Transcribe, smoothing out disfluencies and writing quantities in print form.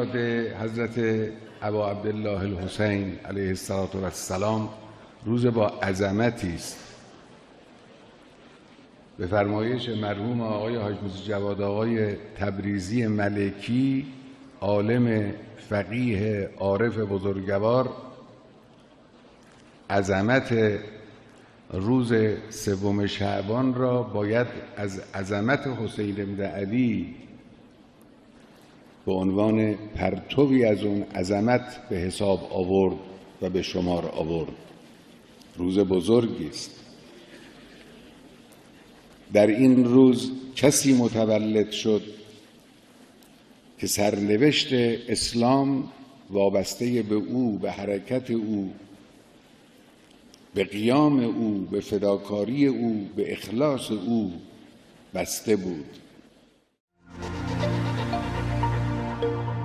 میلاد حضرت ابا عبدالله الحسین علیه السلام روز با عظمتی است. به فرمایش مرحوم آقای حاج موسی جواد آقای تبریزی ملکی، عالم فقیه عارف بزرگوار، عظمت روز 3 شعبان را باید از عظمت حسین بن علی به عنوان پرتوی از اون عظمت به حساب آورد و به شمار آورد. روز بزرگی است. در این روز کسی متولد شد که سرنوشت اسلام وابسته به او، به حرکت او، به قیام او، به فداکاری او، به اخلاص او بسته بود.